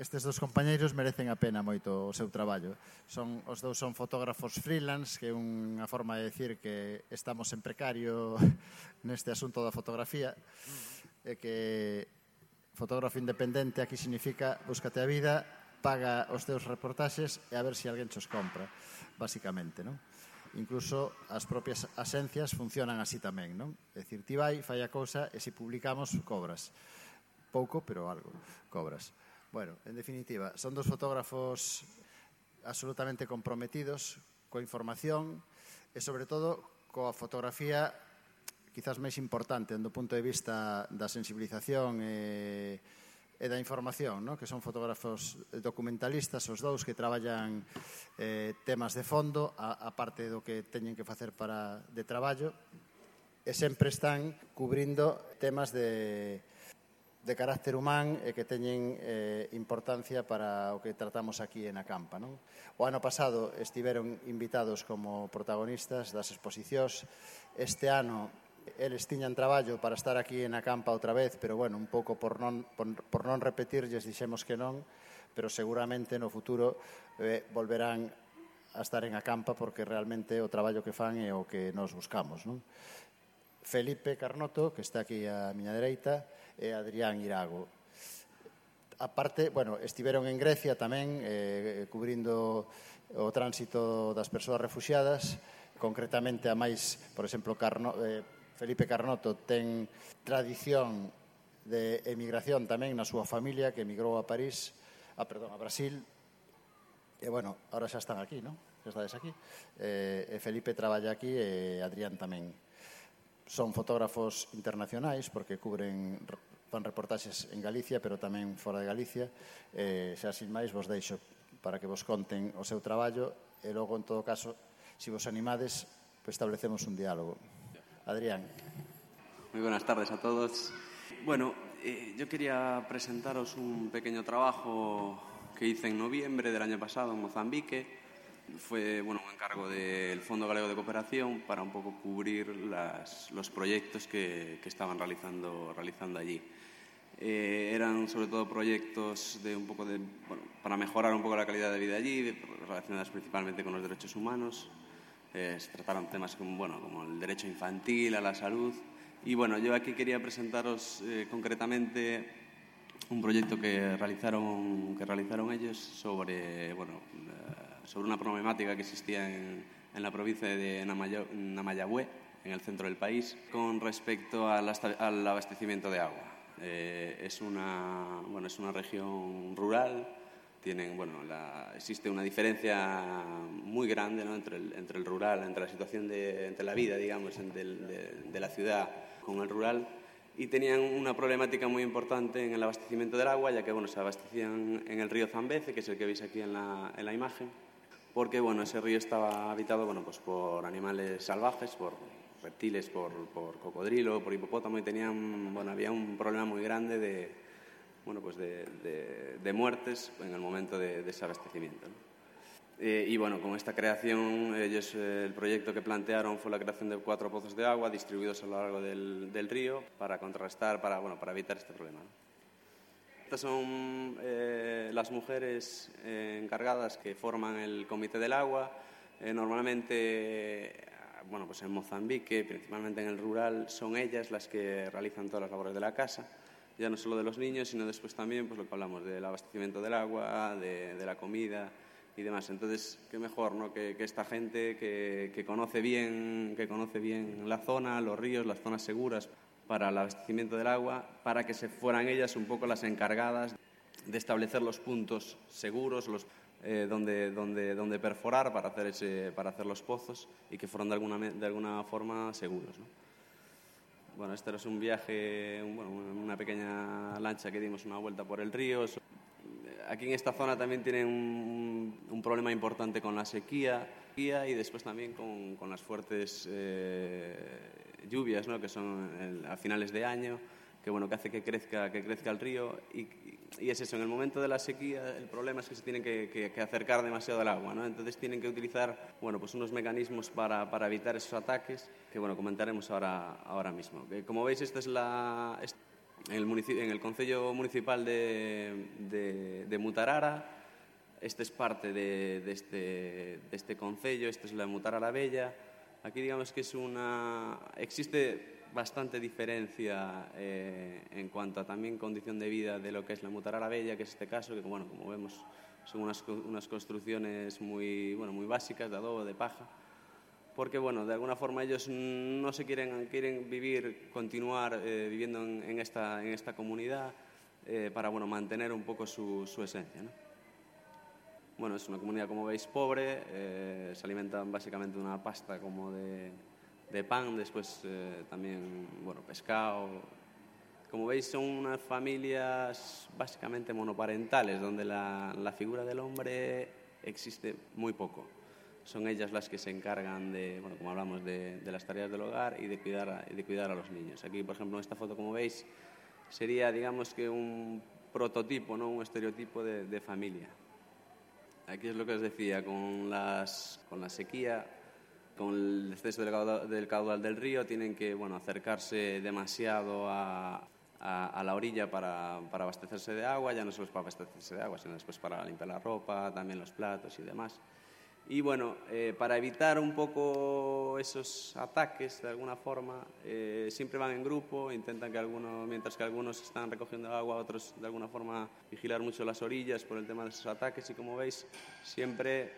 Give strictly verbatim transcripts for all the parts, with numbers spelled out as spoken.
estes dos compañeiros merecen a pena moito o seu traballo. Son, os dous son fotógrafos freelance, que é unha forma de decir que estamos en precario neste asunto da fotografía, e que fotógrafo independente aquí significa búscate a vida, paga os teus reportaxes e a ver se alguén chos compra, basicamente, non? Incluso as propias asencias funcionan así tamén, non? É dicir, ti vai, fai a cousa e se publicamos, cobras. Pouco, pero algo, cobras. Bueno, en definitiva, son dos fotógrafos absolutamente comprometidos coa información e, sobre todo, coa fotografía quizás máis importante do punto de vista da sensibilización e, e da información, ¿no? Que son fotógrafos documentalistas, os dous que traballan eh, temas de fondo, a, a parte do que teñen que facer para de traballo, e sempre están cubrindo temas de de carácter humán e que teñen eh, importancia para o que tratamos aquí en Acampa, non? O ano pasado estiveron invitados como protagonistas das exposicións. Este ano eles tiñan traballo para estar aquí en Acampa outra vez, pero bueno, un pouco por non, por, por non repetir, lles dixemos que non, pero seguramente no futuro eh, volverán a estar en Acampa porque realmente o traballo que fan é o que nos buscamos, non? Felipe Carnoto, que está aquí á miña dereita, e Adrián Irago. A parte, bueno, estiveron en Grecia tamén, eh, cubrindo o tránsito das persoas refuxiadas, concretamente a máis, por exemplo, Carno, eh, Felipe Carnoto ten tradición de emigración tamén na súa familia, que emigrou a París, a, perdón, a Brasil, e, bueno, ahora xa están aquí, non? Xa estades aquí. Eh, e Felipe traballa aquí e Adrián tamén. Son fotógrafos internacionais porque cubren, fan reportaxes en Galicia, pero tamén fora de Galicia. Eh, xa sin máis vos deixo para que vos conten o seu traballo e logo, en todo caso, se vos animades, pues establecemos un diálogo. Adrián. Muy buenas tardes a todos. Bueno, eh, yo quería presentaros un pequeño trabajo que hice en noviembre del año pasado en Mozambique. Fue bueno, un encargo del Fondo Galego de Cooperación para un poco cubrir las, los proyectos que, que estaban realizando, realizando allí. Eh, eran sobre todo proyectos de un poco de, bueno, para mejorar un poco la calidad de vida allí, relacionadas principalmente con los derechos humanos. Eh, se trataron temas como, bueno, como el derecho infantil, a la salud. Y bueno, yo aquí quería presentaros eh, concretamente un proyecto que realizaron, que realizaron ellos sobre, bueno, sobre una problemática que existía en, en la provincia de Namayagüe, en el centro del país, con respecto al, al abastecimiento de agua. Eh, es, una, bueno, es una región rural, tienen, bueno, la, existe una diferencia muy grande, ¿no? entre, el, entre el rural, entre la situación de entre la vida, digamos, de, de, de la ciudad con el rural, y tenían una problemática muy importante en el abastecimiento del agua, ya que bueno, se abastecían en el río Zambeze, que es el que veis aquí en la, en la imagen, porque bueno, ese río estaba habitado bueno, pues por animales salvajes, por reptiles, por, por cocodrilo, por hipopótamo, y tenían, bueno, había un problema muy grande de, bueno, pues de, de, de muertes en el momento de, de ese abastecimiento, ¿no? Eh, y bueno, con esta creación, ellos, eh, el proyecto que plantearon fue la creación de cuatro pozos de agua distribuidos a lo largo del, del río para contrarrestar, para, bueno, para evitar este problema, ¿no? Estas son eh, las mujeres eh, encargadas que forman el Comité del Agua. Eh, normalmente, eh, bueno, pues en Mozambique, principalmente en el rural, son ellas las que realizan todas las labores de la casa, ya no solo de los niños, sino después también, pues lo que hablamos del abastecimiento del agua, de, de la comida y demás. Entonces, qué mejor, ¿no? que, que esta gente que, que conoce bien, que conoce bien la zona, los ríos, las zonas seguras para el abastecimiento del agua, para que se fueran ellas un poco las encargadas de establecer los puntos seguros, los eh, donde, donde, donde perforar para hacer ese, para hacer los pozos y que fueran de alguna de alguna forma seguros, ¿no? Bueno, este es un viaje, un, bueno, una pequeña lancha que dimos una vuelta por el río. Aquí en esta zona también tienen un, un problema importante con la sequía y después también con, con las fuertes eh, lluvias, ¿no? que son el, a finales de año, que bueno que hace que crezca que crezca el río y, y es eso, en el momento de la sequía el problema es que se tienen que, que, que acercar demasiado al agua, ¿no? Entonces tienen que utilizar bueno pues unos mecanismos para, para evitar esos ataques que bueno comentaremos ahora ahora mismo. Como veis, esta es la esta en el, en el Concello Municipal de, de, de Mutarara. Este es parte de, de, este, de este concello, esta es la Mutarara Bella. Aquí digamos que es una... existe bastante diferencia eh, en cuanto a también condición de vida de lo que es la Mutarara Bella, que es este caso, que bueno, como vemos son unas, unas construcciones muy, bueno, muy básicas, de adobe, de paja, porque bueno, de alguna forma ellos no se quieren, quieren vivir, continuar eh, viviendo en, en, esta, en esta comunidad eh, para bueno, mantener un poco su, su esencia, ¿no? Bueno, es una comunidad, como veis, pobre, eh, se alimentan básicamente de una pasta como de, de pan, después eh, también, bueno, pescado. Como veis, son unas familias básicamente monoparentales, donde la, la figura del hombre existe muy poco. Son ellas las que se encargan de, bueno, como hablamos, de, de las tareas del hogar y de cuidar a, de cuidar a los niños. Aquí, por ejemplo, en esta foto, como veis, sería, digamos que un prototipo, ¿no? Un estereotipo de, de familia. Aquí es lo que os decía, con, las, con la sequía, con el exceso del caudal, del caudal del río, tienen que bueno, acercarse demasiado a, a, a la orilla para, para abastecerse de agua, ya no solo para abastecerse de agua, sino después para limpiar la ropa, también los platos y demás. Y bueno, eh, para evitar un poco esos ataques, de alguna forma, eh, siempre van en grupo, intentan que algunos, mientras que algunos están recogiendo agua, otros de alguna forma vigilar mucho las orillas por el tema de esos ataques, y como veis, siempre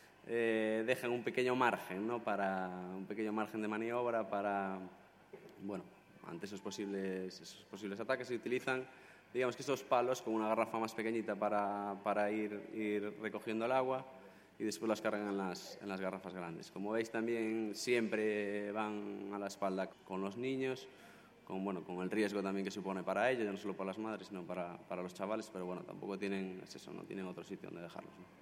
eh, dejan un pequeño margen, ¿no? Para, un pequeño margen de maniobra para, bueno, ante esos posibles, esos posibles ataques, se utilizan, digamos que esos palos con una garrafa más pequeñita para, para ir, ir recogiendo el agua, y después las cargan en las, en las garrafas grandes. Como veis, también siempre van a la espalda con los niños, con, bueno, con el riesgo también que supone para ellos, ya no solo para las madres, sino para, para los chavales, pero bueno, tampoco tienen, es eso, no tienen otro sitio donde dejarlos, ¿no?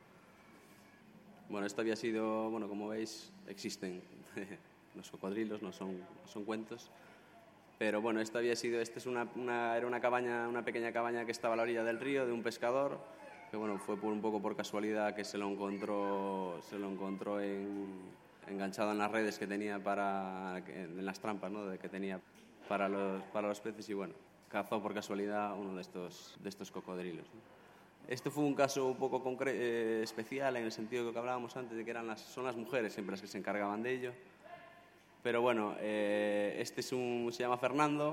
Bueno, esto había sido, bueno, como veis, existen los cocodrilos, no son, son cuentos, pero bueno, esto había sido, este es una, una, era una cabaña, una pequeña cabaña que estaba a la orilla del río, de un pescador, que bueno, fue por un poco por casualidad que se lo encontró, se lo encontró en, enganchado en las redes que tenía para, en las trampas, ¿no? De que tenía para los, para los peces, y bueno, cazó por casualidad uno de estos, de estos cocodrilos, ¿no? Este fue un caso un poco concre- eh, especial en el sentido de que hablábamos antes de que eran las, son las mujeres siempre las que se encargaban de ello, pero bueno, eh, este es un, se llama Fernando.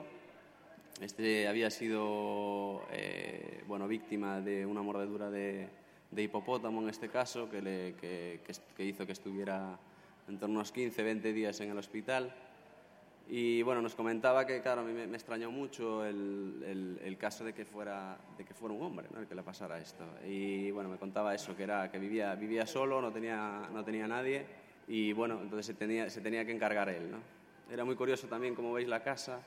Este había sido eh, bueno, víctima de una mordedura de, de hipopótamo, en este caso, que, le, que, que, que hizo que estuviera en torno a unos quince, veinte días en el hospital. Y bueno, nos comentaba que, claro, a mí me, me extrañó mucho el, el, el caso de que fuera, de que fuera un hombre, ¿no? El que le pasara esto. Y bueno, me contaba eso, que, era, que vivía, vivía solo, no tenía, no tenía nadie, y bueno, entonces se tenía, se tenía que encargar él, ¿no? Era muy curioso también, como veis, la casa.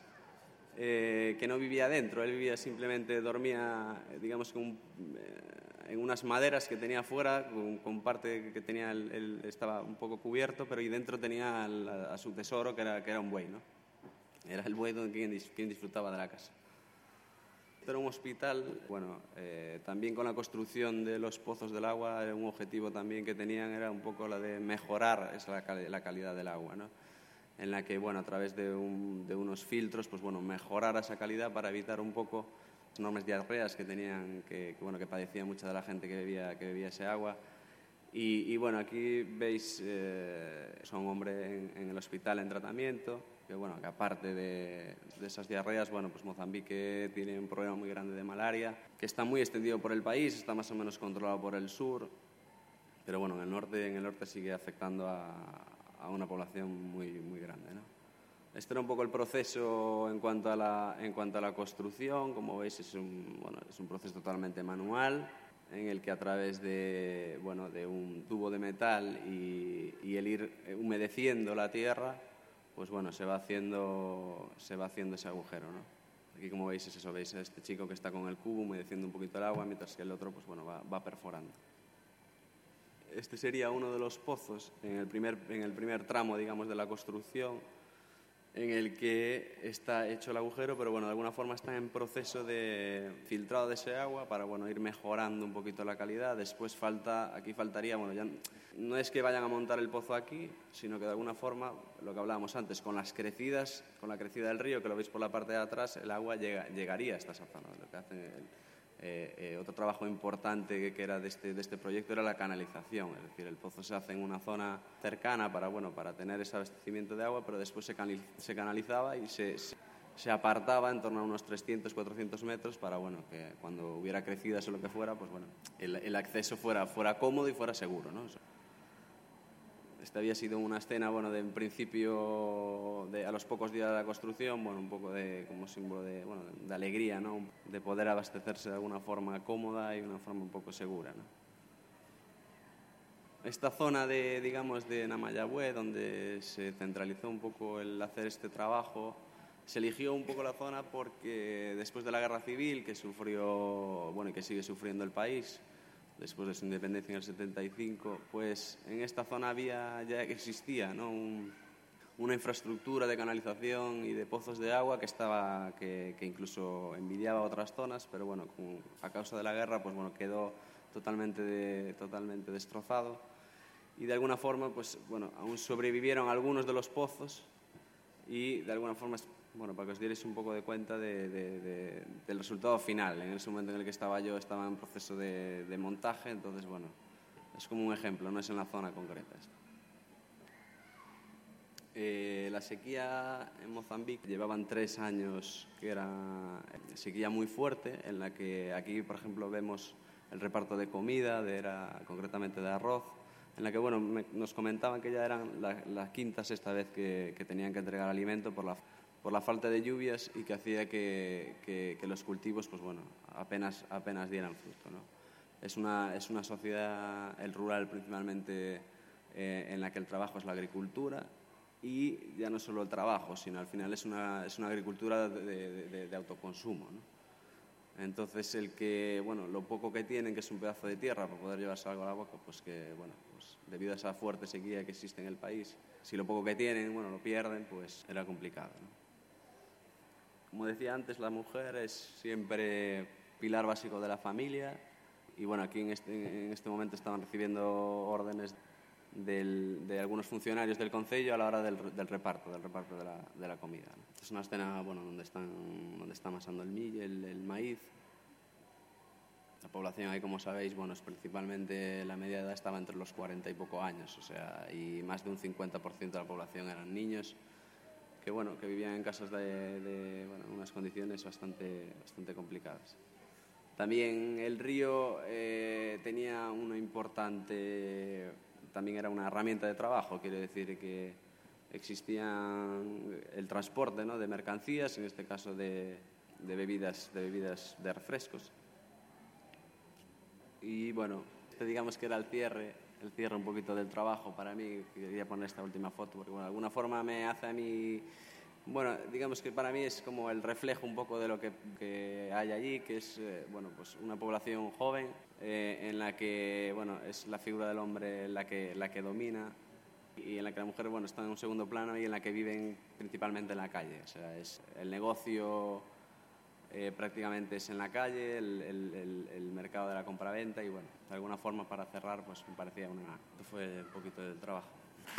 Eh, que no vivía dentro, él vivía simplemente, dormía, digamos, que un, eh, en unas maderas que tenía fuera, con, con parte que tenía, el, el, estaba un poco cubierto, pero y dentro tenía el, a, a su tesoro, que era, que era un buey, ¿no? Era el buey donde quien, quien disfrutaba de la casa. Esto era un hospital, bueno, eh, también con la construcción de los pozos del agua, un objetivo también que tenían era un poco la de mejorar esa, la calidad del agua, ¿no? En la que, bueno, a través de, un, de unos filtros, pues bueno, mejorar esa calidad para evitar un poco las enormes diarreas que tenían, que, que, bueno, que padecía mucha de la gente que bebía, que bebía ese agua. Y, y bueno, aquí veis, eh, son un hombre en, en el hospital en tratamiento, que bueno, que aparte de, de esas diarreas, bueno, pues Mozambique tiene un problema muy grande de malaria, que está muy extendido por el país, está más o menos controlado por el sur, pero bueno, en el norte, en el norte sigue afectando a a una población muy, muy grande, ¿no? Este era un poco el proceso en cuanto a la, en cuanto a la construcción. Como veis, es un, bueno, es un proceso totalmente manual, en el que a través de, bueno, de un tubo de metal y, y el ir humedeciendo la tierra, pues bueno, se va haciendo, se va haciendo ese agujero, ¿no? Aquí, como veis, es eso, veis a este chico que está con el cubo humedeciendo un poquito el agua, mientras que el otro, pues bueno, va, va perforando. Este sería uno de los pozos en el primer, en el primer tramo, digamos, de la construcción, en el que está hecho el agujero, pero bueno, de alguna forma está en proceso de filtrado de ese agua para bueno, ir mejorando un poquito la calidad. Después falta, aquí faltaría, bueno, ya no es que vayan a montar el pozo aquí, sino que de alguna forma, lo que hablábamos antes, con las crecidas, con la crecida del río, que lo veis por la parte de atrás, el agua llega, llegaría hasta esa zona. Lo que hacen el, Eh, eh, otro trabajo importante que, que era de este, de este proyecto era la canalización, es decir, el pozo se hace en una zona cercana para, bueno, para tener ese abastecimiento de agua, pero después se, canaliz, se canalizaba y se, se, se apartaba en torno a unos trescientos, cuatrocientos metros para bueno, que cuando hubiera crecidas o lo que fuera, pues, bueno, el, el acceso fuera, fuera cómodo y fuera seguro, ¿no? Esta había sido una escena, bueno, de en principio, de, a los pocos días de la construcción, bueno, un poco de, como símbolo de, bueno, de alegría, ¿no? De poder abastecerse de alguna forma cómoda y una forma un poco segura, ¿no? Esta zona de, digamos, de Namayagüe, donde se centralizó un poco el hacer este trabajo, se eligió un poco la zona porque después de la guerra civil que sufrió, bueno, y que sigue sufriendo el país, después de su independencia en el setenta y cinco, pues en esta zona había, ya existía, ¿no? Un, una infraestructura de canalización y de pozos de agua que, estaba, que, que incluso envidiaba otras zonas, pero bueno, con, a causa de la guerra pues, bueno, quedó totalmente, de, totalmente destrozado y de alguna forma pues, bueno, aún sobrevivieron algunos de los pozos y de alguna forma, bueno, para que os dierais un poco de cuenta de, de, de, del resultado final. En ese momento en el que estaba yo estaba en proceso de, de montaje, entonces, bueno, es como un ejemplo, no es en la zona concreta. Eh, la sequía en Mozambique llevaban tres años, que era sequía muy fuerte, en la que aquí, por ejemplo, vemos el reparto de comida, de, era, concretamente de arroz, en la que, bueno, me, nos comentaban que ya eran la, la quinta, sexta vez que, que tenían que entregar alimento por la por la falta de lluvias y que hacía que, que, que los cultivos pues bueno, apenas, apenas dieran fruto, ¿no? Es una, es una sociedad, el rural principalmente, eh, en la que el trabajo es la agricultura y ya no solo el trabajo, sino al final es una, es una agricultura de, de, de autoconsumo, ¿no? Entonces, el que, bueno, lo poco que tienen, que es un pedazo de tierra para poder llevarse algo a la boca, pues que, bueno, pues debido a esa fuerte sequía que existe en el país, si lo poco que tienen, bueno, lo pierden, pues era complicado, ¿no? Como decía antes, la mujer es siempre pilar básico de la familia y bueno, aquí en este, en este momento estaban recibiendo órdenes del, de algunos funcionarios del concello a la hora del, del reparto, del reparto de la, de la comida, ¿no? Es una escena, bueno, donde están, donde está amasando el millo, el, el maíz. La población ahí, como sabéis, bueno, es principalmente la media de edad estaba entre los cuarenta y poco años, o sea, y más de un cincuenta por ciento de la población eran niños. Que, bueno, que vivían en casas de, de bueno, unas condiciones bastante, bastante complicadas. También el río eh, tenía una importante, también era una herramienta de trabajo, quiere decir que existía el transporte, ¿no?, de mercancías, en este caso de, de, bebidas, de bebidas de refrescos. Y bueno, este digamos que era el cierre, el cierre un poquito del trabajo para mí. Quería poner esta última foto porque bueno, de alguna forma me hace a mí, bueno, digamos que para mí es como el reflejo un poco de lo que, que hay allí, que es eh, bueno, pues una población joven eh, en la que bueno, es la figura del hombre la que, la que domina y en la que la mujer bueno, está en un segundo plano y en la que viven principalmente en la calle. O sea, es el negocio Eh, prácticamente es en la calle, el, el, el, el mercado de la compraventa y bueno, de alguna forma para cerrar pues me parecía una... Esto fue un poquito del trabajo.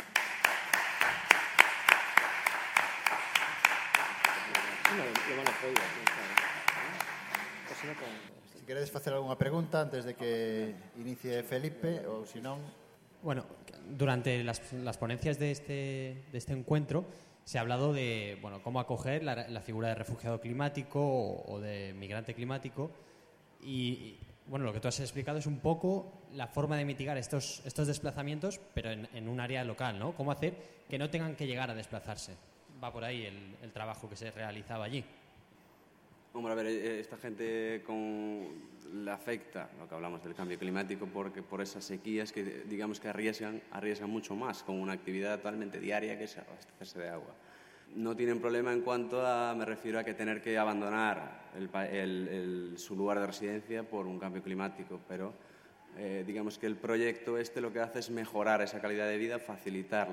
Si queredes facer algunha pregunta antes de que inicie Felipe ou si non... Bueno, durante las, las ponencias de este, de este encuentro se ha hablado de bueno, cómo acoger la, la figura de refugiado climático o, o de migrante climático y, y bueno, lo que tú has explicado es un poco la forma de mitigar estos, estos desplazamientos, pero en, en un área local, ¿no? Cómo hacer que no tengan que llegar a desplazarse. Va por ahí el, el trabajo que se realizaba allí. Hombre, a ver, esta gente con le afecta lo que hablamos del cambio climático porque por esas sequías que digamos que arriesgan, arriesgan mucho más con una actividad totalmente diaria que es abastecerse de agua. No tienen problema en cuanto a, me refiero a que tener que abandonar el, el, el, su lugar de residencia por un cambio climático, pero eh, digamos que el proyecto este lo que hace es mejorar esa calidad de vida, facilitarle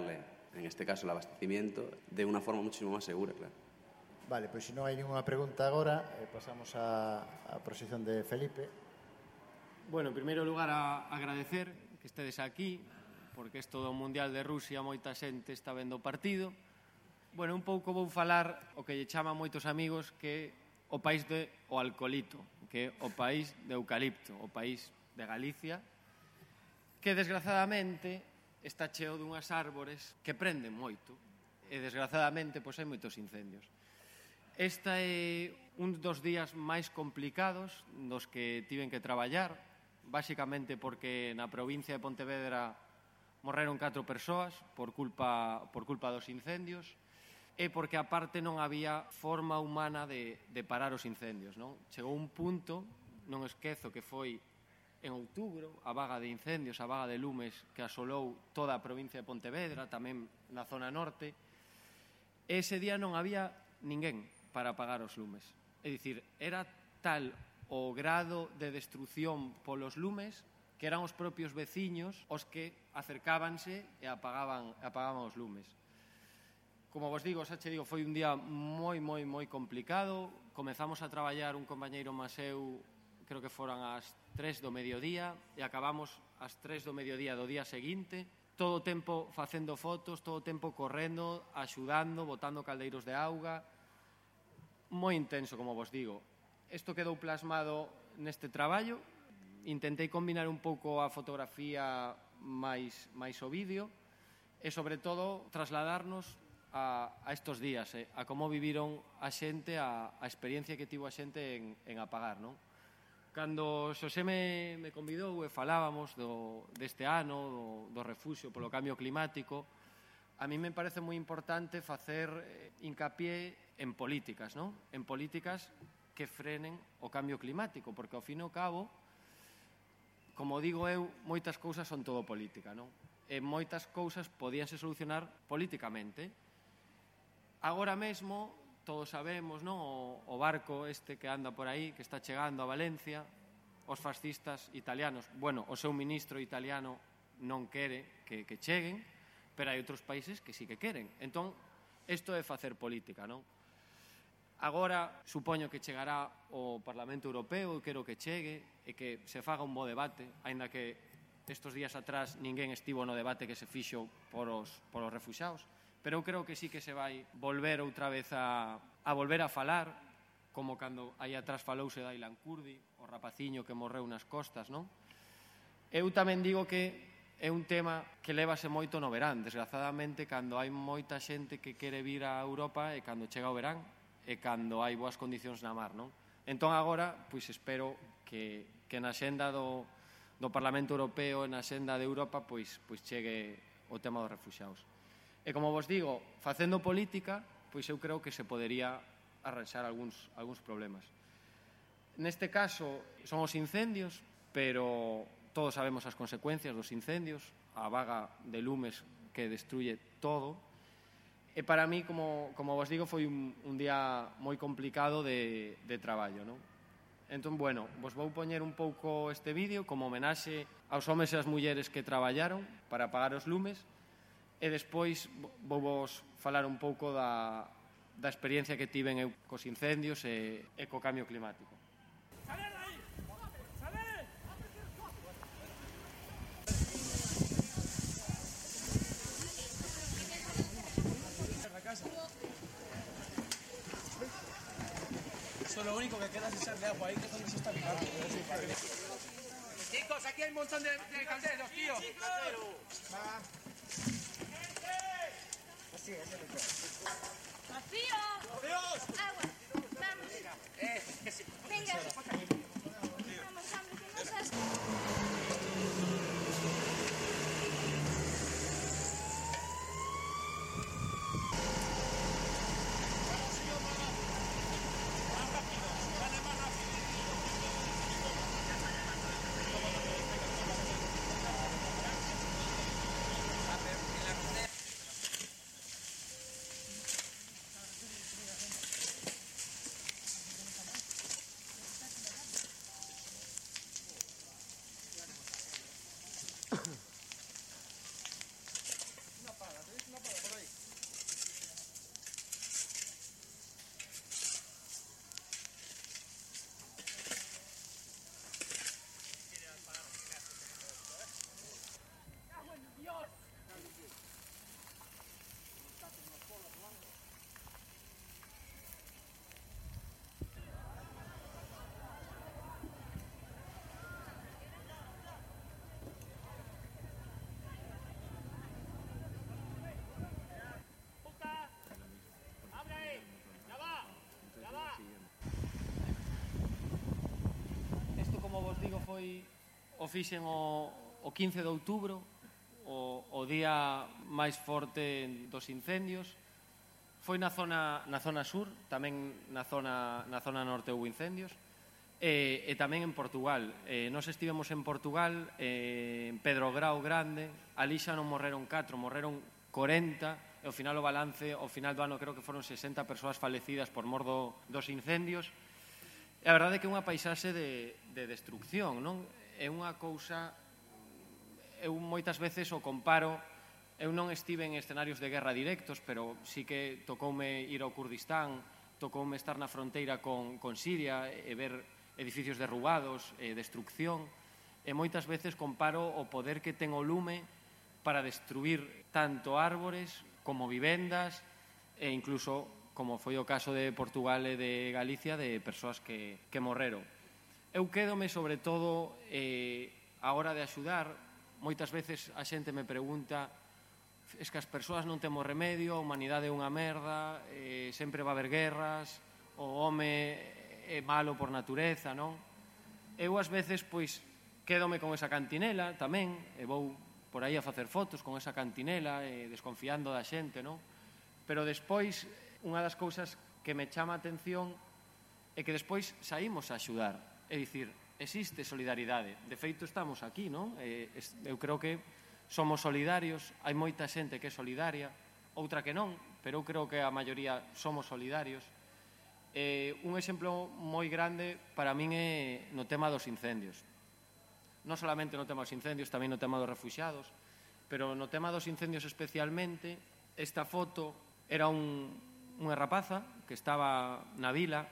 en este caso el abastecimiento, de una forma muchísimo más segura, claro. Vale, pois se non hai ninguna pregunta agora, eh, pasamos á, á posición de Felipe. Bueno, en primeiro lugar, a agradecer que estedes aquí, porque isto do Mundial de Rusia moita xente está vendo o partido. Bueno, un pouco vou falar o que lle chaman moitos amigos que o país de o alcoholito, que é o país de eucalipto, o país de Galicia, que desgraciadamente está cheo dunhas árbores que prenden moito, e desgraciadamente pois hai moitos incendios. Esta é un dos días máis complicados dos que tiven que traballar, basicamente porque na provincia de Pontevedra morreron catro persoas por culpa, por culpa dos incendios, e porque aparte non había forma humana de, de parar os incendios. Non? Chegou un punto, non esquezo que foi en outubro, a vaga de incendios, a vaga de lumes que asolou toda a provincia de Pontevedra, tamén na zona norte, e ese día non había ninguén para apagar os lumes. É dicir, era tal o grado de destrucción polos lumes que eran os propios veciños os que acercábanse e apagaban, apagaban os lumes. Como vos digo, xa che digo, foi un día moi, moi, moi complicado. Comezamos a traballar un compañeiro máis eu, creo que foran as tres do mediodía, e acabamos as tres do mediodía do día seguinte, todo o tempo facendo fotos, todo o tempo correndo, axudando, botando caldeiros de auga. Moi intenso, como vos digo. Isto quedou plasmado neste traballo. Intentei combinar un pouco a fotografía máis, máis o vídeo e, sobre todo, trasladarnos a, a estos días, eh, a como viviron a xente, a, a experiencia que tivo a xente en, en apagar, non? Cando Xosé me, me convidou e falábamos do, deste ano, do, do refuxio polo cambio climático, a mí me parece moi importante facer eh, hincapié en políticas, non? En políticas que frenen o cambio climático, porque ao fin e ao cabo, como digo eu, moitas cousas son todo política, non? E moitas cousas podíanse solucionar políticamente. Agora mesmo, todos sabemos, non? O, o barco este que anda por aí, que está chegando a Valencia, os fascistas italianos, bueno, o seu ministro italiano non quere que, que cheguen, pero hai outros países que sí que queren. Entón, isto é facer política, non? Agora, supoño que chegará o Parlamento Europeo, e quero que chegue, e que se faga un bo debate, aínda que estes días atrás ninguén estivo no debate que se fixo por os, por os refuxados, pero eu creo que sí que se vai volver outra vez a, a volver a falar, como cando aí atrás falouse da Ilan Kurdi, o rapaciño que morreu nas costas, non? Eu tamén digo que é un tema que lévase moito no verán, desgraciadamente, cando hai moita xente que quere vir a Europa e cando chega o verán, e cando hai boas condicións na mar, non? Entón agora, pois espero que, que na xenda do, do Parlamento Europeo e na xenda de Europa pois, pois chegue o tema dos refuxados. E como vos digo, facendo política, pois eu creo que se podería arranxar algúns, algúns problemas. Neste caso son os incendios, pero todos sabemos as consecuencias dos incendios, a vaga de lumes que destruye todo. E para mí, como, como vos digo, foi un, un día moi complicado de, de traballo, non? Entón, bueno, vos vou poñer un pouco este vídeo como homenaxe aos homes e as mulleres que traballaron para apagar os lumes, e despois vou vos falar un pouco da, da experiencia que tiven eu cos incendios e, e co cambio climático. Lo único que queda es echarle agua ahí, que es donde se está picando. Chicos, aquí hay un montón de, de calderos, tío. Va. Así, así. ¡Rocío! ¡Dios! ¡Agua! ¡Vamos! Eh, que sí. Venga. Vamos, vamos, que no seas... foi, o fixen o, o quince de outubro, o, o día máis forte dos incendios. Foi na zona, na zona sur, tamén na zona, na zona norte houve incendios, e, e tamén en Portugal. Eh, nos estivemos en Portugal, eh, en Pedro Grau Grande, ali xa non morreron catro, morreron corenta, e ao final o balance, ao final do ano creo que foron sesenta persoas falecidas por mor do, dos incendios. E a verdade é que é unha paisaxe de, de destrucción, non? É unha cousa, eu moitas veces o comparo. Eu non estive en escenarios de guerra directos, pero sí que tocoume ir ao Kurdistán, tocoume estar na fronteira con, con Siria e ver edificios derrubados, e destrucción, e moitas veces comparo o poder que ten o lume para destruir tanto árbores como vivendas e incluso, como foi o caso de Portugal e de Galicia, de persoas que, que morreron. Eu quédome, sobre todo, eh, a hora de axudar. Moitas veces a xente me pregunta: es que as persoas non temos remedio, a humanidade é unha merda, eh, sempre va haber guerras, o home é malo por natureza, non? Eu ás veces, pois, quédome con esa cantinela tamén, e vou por aí a facer fotos con esa cantinela, e desconfiando da xente, non? Pero despois, unha das cousas que me chama a atención é que despois saímos a axudar, é dicir, existe solidaridade. De feito, estamos aquí, non? Eh, eu creo que somos solidarios, hai moita xente que é solidaria, outra que non, pero eu creo que a maioría somos solidarios. Eh, un exemplo moi grande para min é no tema dos incendios. Non solamente no tema dos incendios, tamén no tema dos refuxiados, pero no tema dos incendios especialmente, esta foto era un, unha rapaza que estaba na vila,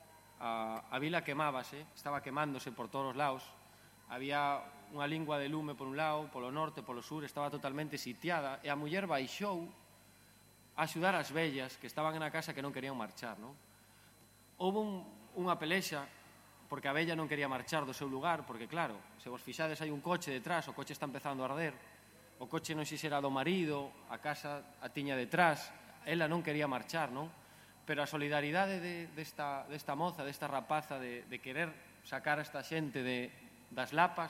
a, a vila quemábase, estaba quemándose por todos os lados, había unha lingua de lume por un lado, polo norte, polo sur, estaba totalmente sitiada, e a muller baixou a axudar as vellas que estaban na casa que non querían marchar, non? Houve un, unha pelexa porque a vella non quería marchar do seu lugar, porque claro, se vos fixades hai un coche detrás, o coche está empezando a arder, o coche non sei se era do marido, a casa a tiña detrás, ela non quería marchar, non? Pero a solidaridade de, desta, desta moza, desta rapaza, de, de querer sacar a esta xente de, das lapas,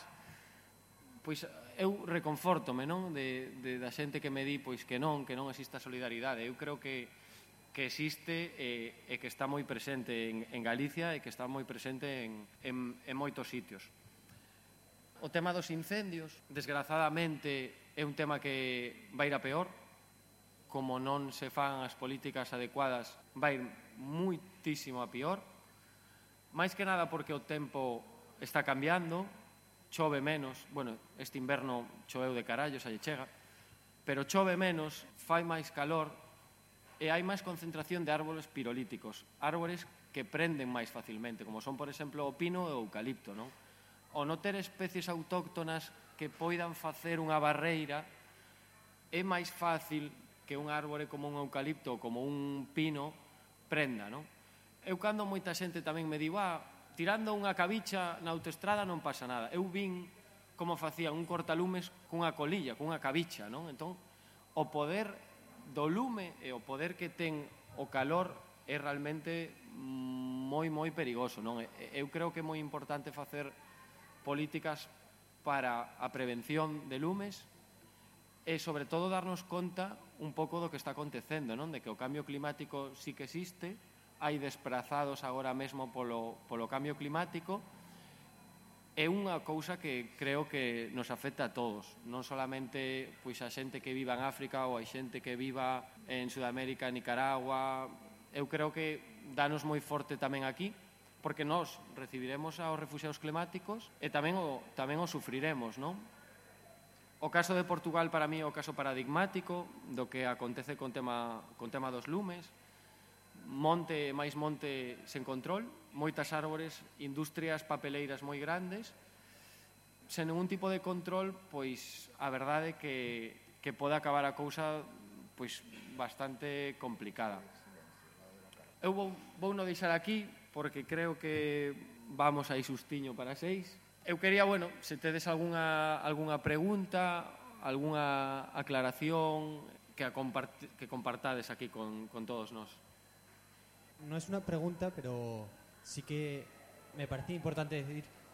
pois eu reconfórtome, non? De, de, da xente que me di pois que non, que non existe a solidaridade. Eu creo que, que existe e, e que está moi presente en, en Galicia e que está moi presente en, en, en moitos sitios. O tema dos incendios, desgrazadamente, é un tema que vai ir a peor. Como non se fan as políticas adecuadas, vai ir muitísimo a pior. Mais que nada porque o tempo está cambiando, chove menos, bueno, este inverno choveu de carallo, xa lle chega, pero chove menos, fai máis calor e hai máis concentración de árboles pirolíticos, árboles que prenden máis facilmente, como son, por exemplo, o pino e o eucalipto, non? O non ter especies autóctonas que poidan facer unha barreira, é máis fácil que un árbore como un eucalipto ou como un pino prenda, non? Eu cando moita xente tamén me digo, ah, tirando unha cabicha na autoestrada non pasa nada. Eu vin como facían un cortalumes cunha colilla, cunha cabicha, non? Entón, o poder do lume e o poder que ten o calor é realmente moi, moi perigoso, non? Eu creo que é moi importante facer políticas para a prevención de lumes e, sobre todo, darnos conta un pouco do que está acontecendo, non? De que o cambio climático sí que existe, hai desprazados agora mesmo polo, polo cambio climático, é unha cousa que creo que nos afecta a todos, non solamente pois, a xente que viva en África ou a xente que viva en Sudamérica, Nicaragua. Eu creo que danos moi forte tamén aquí, porque nós recibiremos aos refuxiados climáticos e tamén o, tamén o sufriremos, non? O caso de Portugal para mí é o caso paradigmático do que acontece con tema, con tema dos lumes. Monte, máis monte sen control, moitas árbores, industrias papeleiras moi grandes, sen ningún tipo de control, pois a verdade é que, que pode acabar a cousa pois bastante complicada. Eu vou, vou non deixar aquí, porque creo que vamos aí sustiño para seis. Eu quería, bueno, se tedes algunha, algunha pregunta, algunha aclaración que, a compart que compartades aquí con, con todos nós. No es una pregunta, pero sí que me parece importante decir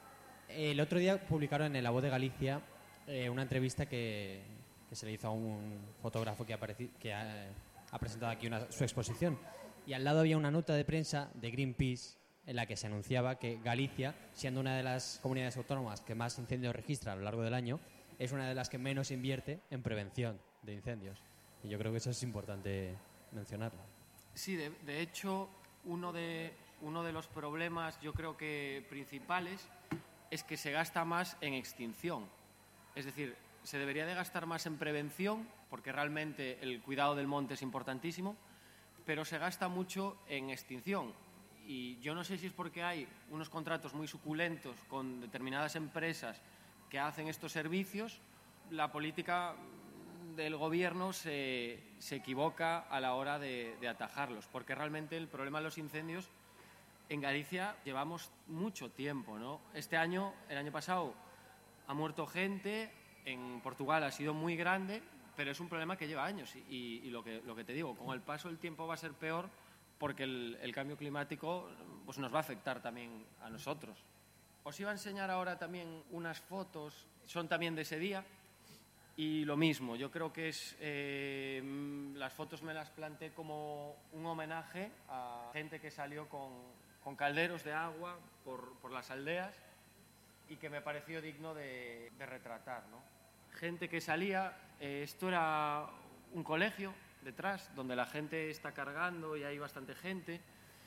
El otro día publicaron en La Voz de Galicia eh, una entrevista que, que se le hizo a un fotógrafo que, apareci- que ha, ha presentado aquí una, su exposición. Y al lado había una nota de prensa de Greenpeace en la que se anunciaba que Galicia, siendo una de las comunidades autónomas que más incendios registra a lo largo del año, es una de las que menos invierte en prevención de incendios. Y yo creo que eso es importante mencionarlo. Sí, de, de hecho, uno de, uno de los problemas, yo creo que principales, es que se gasta más en extinción. Es decir, se debería de gastar más en prevención, porque realmente el cuidado del monte es importantísimo, pero se gasta mucho en extinción. Y yo no sé si es porque hay unos contratos muy suculentos con determinadas empresas que hacen estos servicios, la política del gobierno se, se equivoca a la hora de, de atajarlos, porque realmente el problema de los incendios en Galicia llevamos mucho tiempo, ¿no? Este año, el año pasado, ha muerto gente, en Portugal ha sido muy grande, pero es un problema que lleva años y, y, y lo, que, lo que te digo, con el paso del tiempo va a ser peor porque el, el cambio climático pues nos va a afectar también a nosotros. Os iba a enseñar ahora también unas fotos, son también de ese día, y lo mismo, yo creo que es eh, las fotos me las planteé como un homenaje a gente que salió con, con calderos de agua por, por las aldeas y que me pareció digno de, de retratar, ¿no? Gente que salía, eh, esto era un colegio detrás, donde la gente está cargando y hay bastante gente,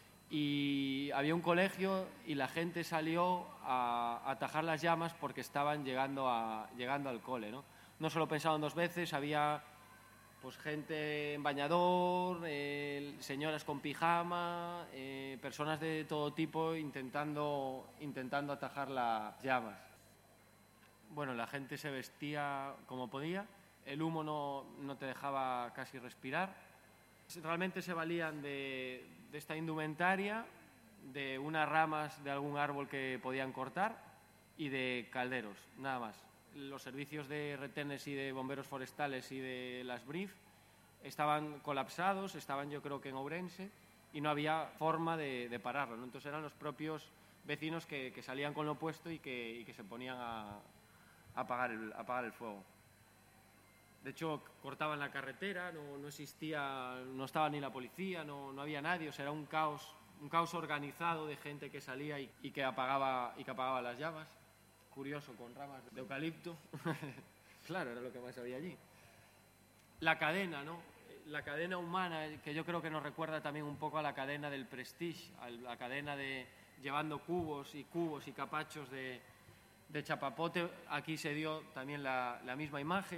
y había un colegio y la gente salió a, a atajar las llamas porque estaban llegando, a, llegando al cole, ¿no? No solo pensaban dos veces, había pues gente en bañador, eh, señoras con pijama, eh, personas de todo tipo intentando, intentando atajar las llamas. Bueno, la gente se vestía como podía, el humo no, no te dejaba casi respirar. Realmente se valían de, de esta indumentaria, de unas ramas de algún árbol que podían cortar y de calderos, nada más. Los servicios de retenes y de bomberos forestales y de las B R I F estaban colapsados, estaban yo creo que en Ourense, y no había forma de, de pararlo, ¿no? Entonces eran los propios vecinos que, que salían con lo puesto y que, y que se ponían a, a, apagar el, a apagar el fuego. De hecho, cortaban la carretera, no, no existía, no estaba ni la policía, no, no había nadie, o sea, era un caos, un caos organizado de gente que salía y, y, que, apagaba, y que apagaba las llamas. Curioso, con ramas de eucalipto. Claro, era lo que más había allí. La cadena, ¿no? La cadena humana, que yo creo que nos recuerda también un poco a la cadena del Prestige, a la cadena de llevando cubos y cubos y capachos de, de chapapote. Aquí se dio también la, la misma imagen.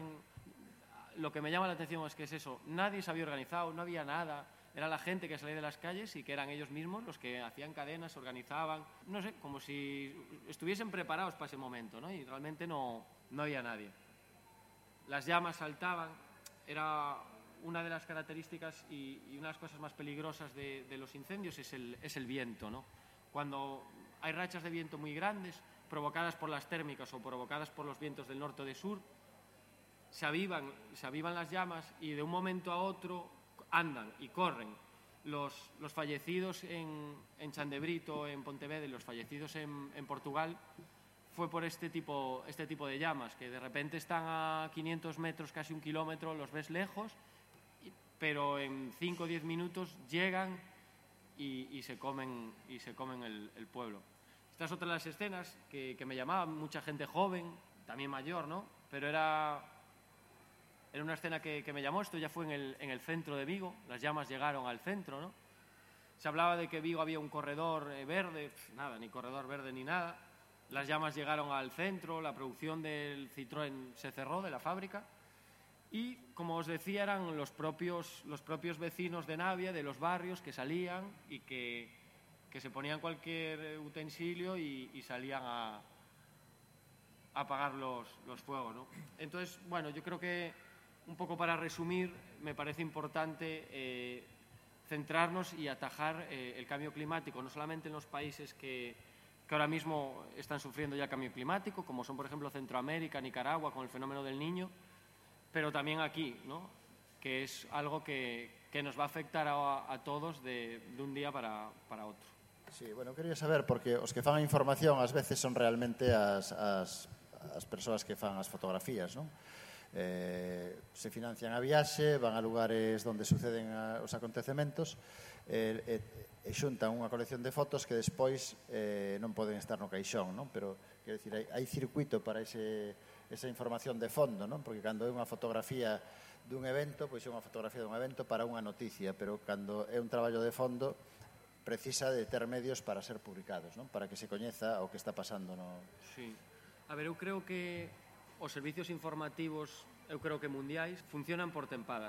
Lo que me llama la atención es que es eso, nadie se había organizado, no había nada. Era la gente que salía de las calles y que eran ellos mismos los que hacían cadenas, se organizaban, no sé, como si estuviesen preparados para ese momento, ¿no? Y realmente no, no había nadie. Las llamas saltaban, era una de las características y, y una de las cosas más peligrosas de, de los incendios es el, es el viento, ¿no? Cuando hay rachas de viento muy grandes, provocadas por las térmicas o provocadas por los vientos del norte o de sur, se avivan, se avivan las llamas y de un momento a otro andan y corren. Los, los fallecidos en, en Chandebrito, en Pontevedra, y los fallecidos en, en Portugal fue por este tipo, este tipo de llamas, que de repente están a quinientos metros, casi un kilómetro, los ves lejos, pero en cinco o diez minutos llegan y, y se comen, y se comen el, el pueblo. Esta es otra de las escenas que, que me llamaban, mucha gente joven, también mayor, ¿no? Pero era... Era una escena que, que me llamó, esto ya fue en el, en el centro de Vigo, las llamas llegaron al centro, ¿no? Se hablaba de que Vigo había un corredor eh, verde, pff, nada, ni corredor verde ni nada. Las llamas llegaron al centro, la producción del Citroën se cerró de la fábrica y, como os decía, eran los propios, los propios vecinos de Navia, de los barrios, que salían y que, que se ponían cualquier utensilio y, y salían a, a apagar los, los fuegos, ¿no? Entonces, bueno, yo creo que un poco para resumir, me parece importante eh, centrarnos y atajar eh, el cambio climático, no solamente en los países que, que ahora mismo están sufriendo ya el cambio climático, como son, por ejemplo, Centroamérica, Nicaragua, con el fenómeno del Niño, pero también aquí, ¿no? Que es algo que, que nos va a afectar a, a todos de, de un día para, para otro. Sí, bueno, quería saber, porque os que fan a información ás veces son realmente as, as, as persoas que fan as fotografías, non? Eh, se financian a viaxe, van a lugares onde suceden a, os acontecementos, e, e, e xuntan unha colección de fotos que despois eh, non poden estar no caixón, non? Pero, quero dicir, hai, hai circuito para ese, esa información de fondo, non? Porque cando é unha fotografía dun evento, pois é unha fotografía dun evento para unha noticia, pero cando é un traballo de fondo precisa de ter medios para ser publicados, non? Para que se coñeza o que está pasando no... Sí. A ver, eu creo que os servicios informativos, eu creo que mundiais, funcionan por tempadas.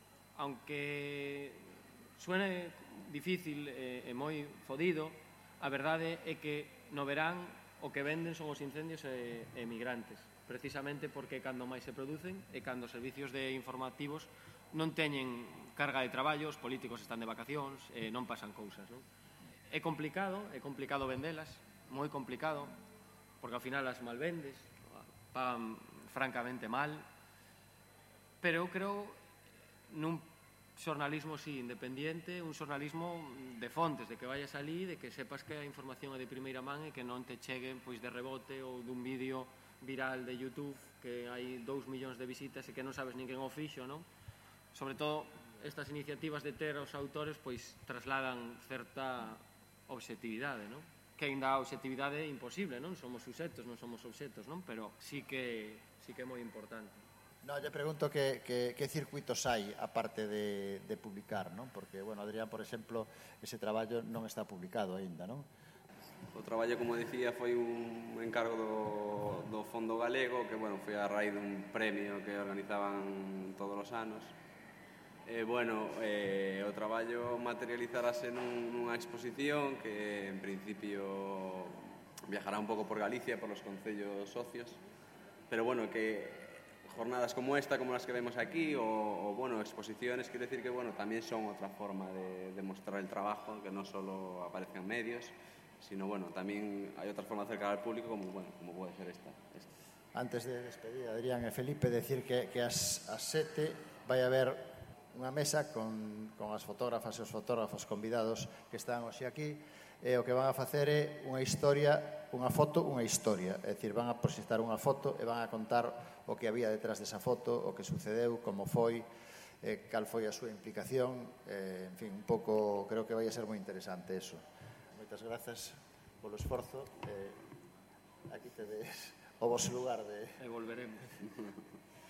Aunque suene difícil e, e moi fodido, a verdade é que no verán o que venden son os incendios e, e migrantes, precisamente porque cando máis se producen e cando os servicios de informativos non teñen carga de traballo, os políticos están de vacacións, e non pasan cousas, non? É complicado, é complicado vendelas, moi complicado, porque ao final as malvendes, pagan francamente mal, pero eu creo nun xornalismo, sí, independiente, un xornalismo de fontes, de que vayas alí, de que sepas que a información é de primeira man e que non te cheguen pois de rebote ou dun vídeo viral de YouTube que hai dous millóns de visitas e que non sabes nin quen o fixo, non? Sobre todo, estas iniciativas de ter aos autores pois trasladan certa obxectividade, non? Que ainda a obxectividade é imposible, non? Somos suxetos, non somos obxetos, non? Pero sí que, sí que é moi importante. No, lle pregunto que, que, que circuitos hai aparte de, de publicar, non? Porque, bueno, Adrián, por exemplo, ese traballo non está publicado aínda, non? O traballo, como dicía, foi un encargo do, do Fondo Galego, que, bueno, foi a raíz dun premio que organizaban todos os anos. E, bueno, eh, o traballo materializarase nun, nunha exposición que, en principio, viajará un pouco por Galicia, por los concellos socios, pero, bueno, que jornadas como esta, como las que vemos aquí, o, o bueno, exposiciones, quiero decir que, bueno, también son otra forma de, de mostrar el trabajo, que no solo aparezcan medios, sino, bueno, también hay otra forma de acercar al público, como, bueno, como puede ser esta. esta. Antes de despedir, Adrián e Felipe, decir que, que as, as sete vai haber unha mesa con, con as fotógrafas e os fotógrafos convidados que están hoxe aquí, e o que van a facer é unha historia, unha foto, unha historia. É dicir, van a proxectar unha foto e van a contar o que había detrás desa foto, o que sucedeu, como foi, eh, cal foi a súa implicación, eh, en fin, un pouco, creo que vai a ser moi interesante eso. Moitas grazas polo esforzo. Eh, aquí tedes o vos lugar de... E volveremos.